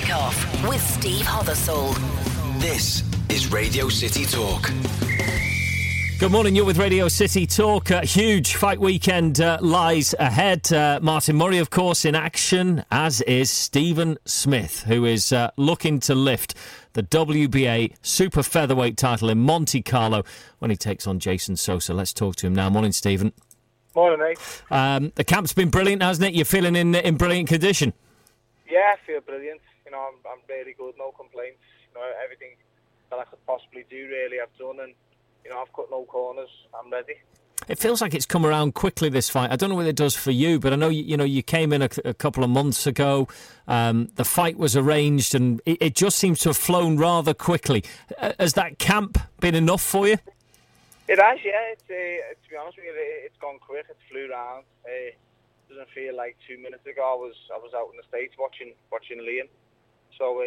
Kickoff with Steve Hothersall. This is Radio City Talk. Good morning, you're with Radio City Talk. Huge fight weekend lies ahead. Martin Murray, of course, in action, as is Stephen Smith, who is looking to lift the WBA super featherweight title in Monte Carlo when he takes on Jason Sosa. Let's talk to him now. Morning, Stephen. Morning, mate. The camp's been brilliant, hasn't it? You're feeling in brilliant condition. Yeah, I feel brilliant. I'm really good, no complaints. Everything that I could possibly do, really, I've done, and I've cut no corners. I'm ready. It feels like it's come around quickly, this fight. I don't know what it does for you, but I know you came in a couple of months ago. The fight was arranged, and it just seems to have flown rather quickly. Has that camp been enough for you? It has, yeah. To be honest with you, it's gone quick. It flew round. It doesn't feel like 2 minutes ago I was out in the States watching Liam. So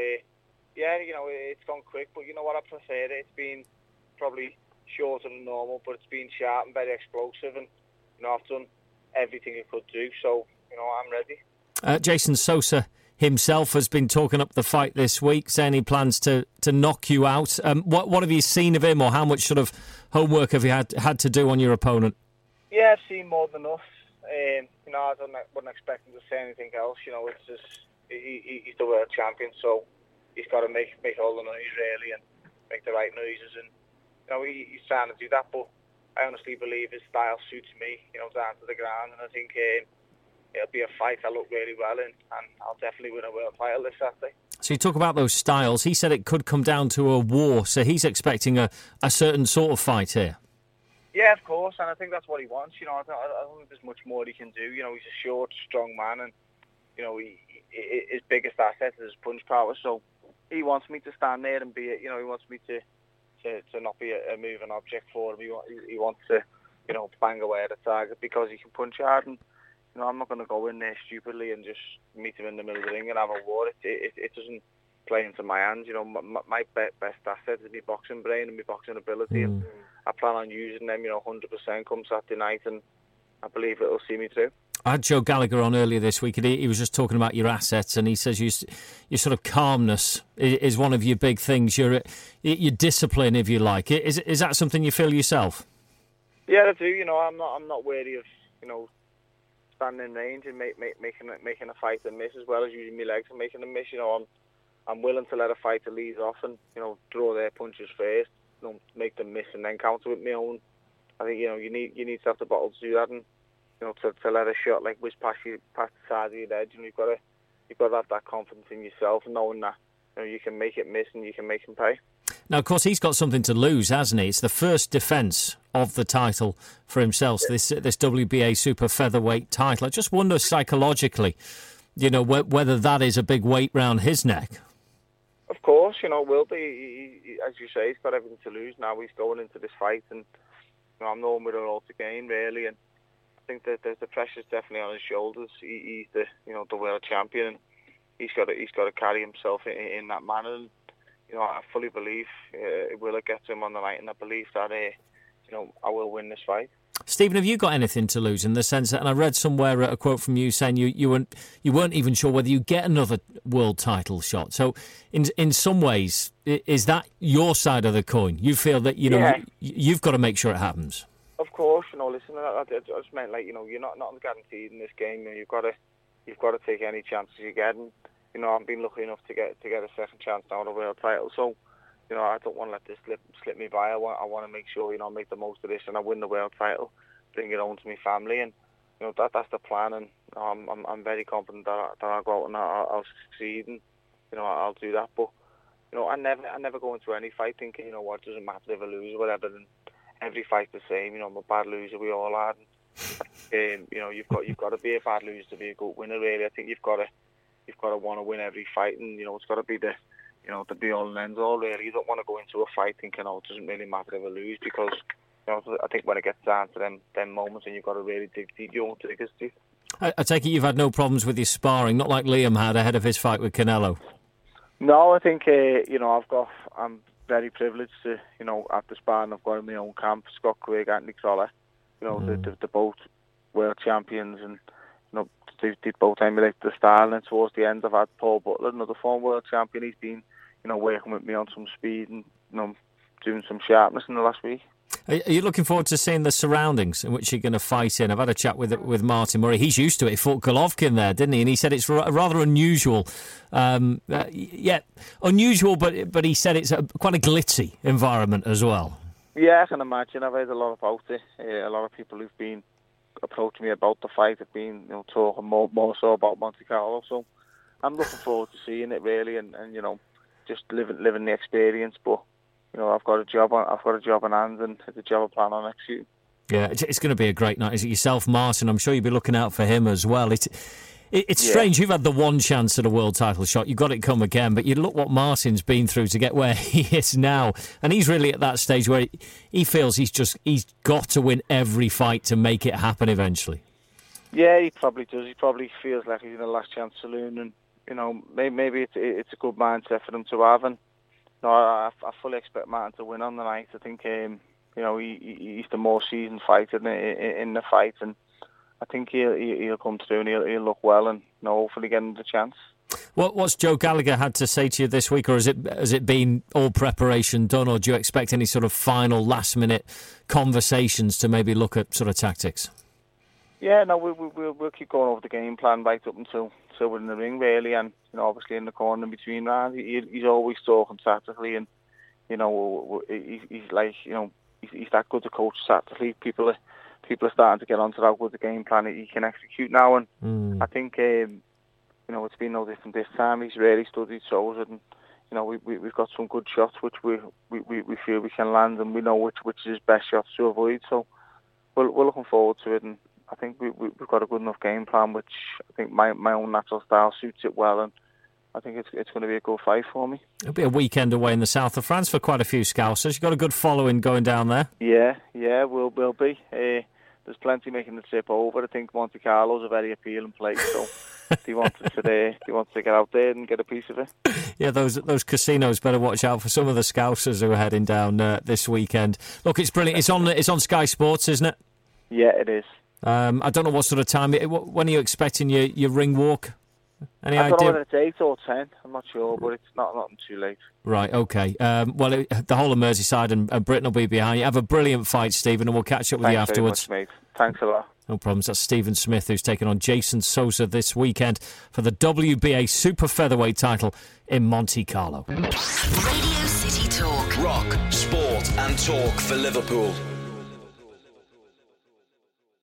it's gone quick. But you know what? I prefer it. It's been probably shorter than normal, but it's been sharp and very explosive, and I've done everything I could do, so I'm ready. Jason Sosa himself has been talking up the fight this week, saying he plans to knock you out. What have you seen of him, or how much sort of homework have you had to do on your opponent? Yeah, I've seen more than enough. I wouldn't expect him to say anything else. It's just he's the world champion, so he's got to make all the noise really and make the right noises, and he's trying to do that, but I honestly believe his style suits me, down to the ground, and I think it'll be a fight I look really well in, and I'll definitely win a world title this Saturday. So you talk about those styles. He said it could come down to a war, so he's expecting a certain sort of fight here. Yeah, of course, and I think that's what he wants. I don't think there's much more he can do. He's a short, strong man, and his biggest asset is his punch power. So he wants me to stand there and be, he wants me to not be a moving object for him. He wants to, bang away at a target because he can punch hard. And I'm not going to go in there stupidly and just meet him in the middle of the ring and have a war. It doesn't play into my hands. My best asset is my boxing brain and my boxing ability, and I plan on using them, 100% come Saturday night, and I believe it'll see me through. I had Joe Gallagher on earlier this week, and he was just talking about your assets, and he says your sort of calmness is one of your big things. Your discipline, if you like. Is that something you feel yourself? Yeah, I do. I'm not wary of standing in range and making a fighter miss, as well as using my legs and making them miss. I'm willing to let a fighter lead off and draw their punches first, make them miss, and then counter with my own. I think you need to have the bottle to do that, and to let a shot like whiz past the side of your edge, and you've got to have that confidence in yourself, knowing that you can make it miss and you can make him pay. Now, of course, he's got something to lose, hasn't he? It's the first defence of the title for himself, this WBA super featherweight title. I just wonder psychologically, whether that is a big weight round his neck. Of course, it will be. As you say, he's got everything to lose now. He's going into this fight, and I'm knowing with it all to gain, really, and I think that the pressure's definitely on his shoulders. He's the world champion, and he's got to carry himself in that manner. And, I fully believe it will get to him on the night, and I believe that I will win this fight. Stephen, have you got anything to lose in the sense that? And I read somewhere a quote from you saying you weren't even sure whether you get another world title shot. So, in some ways, is that your side of the coin? You feel that you've got to make sure it happens. Of course, listen, I just meant you're not guaranteed in this game. You've got to take any chances you get, and I've been lucky enough to get a second chance now at a world title. So, I don't want to let this slip me by. I want to make sure I make the most of this and I win the world title, bring it home to my family, and that's the plan. And I'm very confident that I'll go out and I'll succeed, and I'll do that. But I never go into any fight thinking it doesn't matter if I lose or whatever. And every fight's the same. I'm a bad loser. We all are. And, you've got to be a bad loser to be a good winner. Really, I think you've got to want to win every fight, and it's got to be the be all and end all. Really, you don't want to go into a fight thinking, it doesn't really matter if I lose, because I think when it gets down to them moments, and you've got to really dig deep, you won't dig as deep. I take it you've had no problems with your sparring, not like Liam had ahead of his fight with Canelo. No, I think I'm very privileged to at the sparring I've got in my own camp. Scott Quigg, Anthony Crolla, they're both world champions, and they both emulate the style. And towards the end, I've had Paul Butler, another former world champion. He's been, working with me on some speed and, doing some sharpness in the last week. Are you looking forward to seeing the surroundings in which you're going to fight in? I've had a chat with Martin Murray. He's used to it. He fought Golovkin there, didn't he? And he said it's rather unusual. Unusual, but he said it's quite a glitzy environment as well. Yeah, I can imagine. I've heard a lot about it. A lot of people who've been approaching me about the fight have been talking more so about Monte Carlo. So I'm looking forward to seeing it really, and just living the experience. But I've got a job on hand, and it's a job I plan on executing. Yeah, it's going to be a great night. Is it yourself, Martin? I'm sure you'll be looking out for him as well. It's strange. You've had the one chance at a world title shot. You've got it come again, but you look what Martin's been through to get where he is now, and he's really at that stage where he feels he's got to win every fight to make it happen eventually. Yeah, he probably does. He probably feels like he's in a last chance saloon, and maybe it's a good mindset for him to have. And I fully expect Martin to win on the night. I think he's the more seasoned fighter in the fight, and I think he'll come through and he'll look well, and hopefully get him the chance. What's Joe Gallagher had to say to you this week, or has it been all preparation done, or do you expect any sort of final last minute conversations to maybe look at sort of tactics? Yeah, no, we'll keep going over the game plan right up until we're in the ring really, and obviously in the corner in between rounds he's always talking tactically, and he's like he's that good to coach tactically. People are starting to get onto that with the game plan that he can execute now, and I think it's been no different this time. He's really studied shows, and we've got some good shots which we feel we can land, and we know which is his best shots to avoid. So we're looking forward to it, and I think we've got a good enough game plan, which I think my own natural style suits it well, and I think it's going to be a good fight for me. It'll be a weekend away in the south of France for quite a few Scousers. You've got a good following going down there. Yeah, we'll be. There's plenty making the trip over. I think Monte Carlo's a very appealing place, so he wants to get out there and get a piece of it. Yeah, those casinos better watch out for some of the Scousers who are heading down this weekend. Look, it's brilliant. It's on Sky Sports, isn't it? Yeah, it is. I don't know what sort of time. When are you expecting your ring walk? Any idea? I don't know whether it's 8 or 10. I'm not sure, but it's nothing too late. Right, okay. The whole of Merseyside and Britain will be behind you. Have a brilliant fight, Stephen, and we'll catch up with you afterwards. Thanks very much, mate. Thanks a lot. No problems. That's Stephen Smith, who's taking on Jason Sosa this weekend for the WBA Super Featherweight title in Monte Carlo. Radio City Talk. Rock, sport and talk for Liverpool.